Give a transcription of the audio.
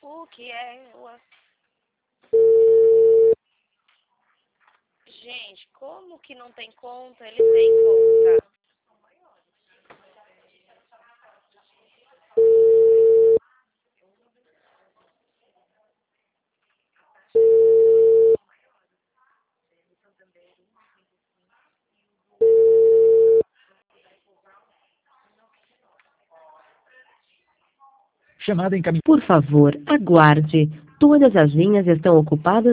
O que é? Gente, como que não tem conta? Ele tem conta. Chamada encaminhada. Por favor, aguarde. Todas as linhas estão ocupadas.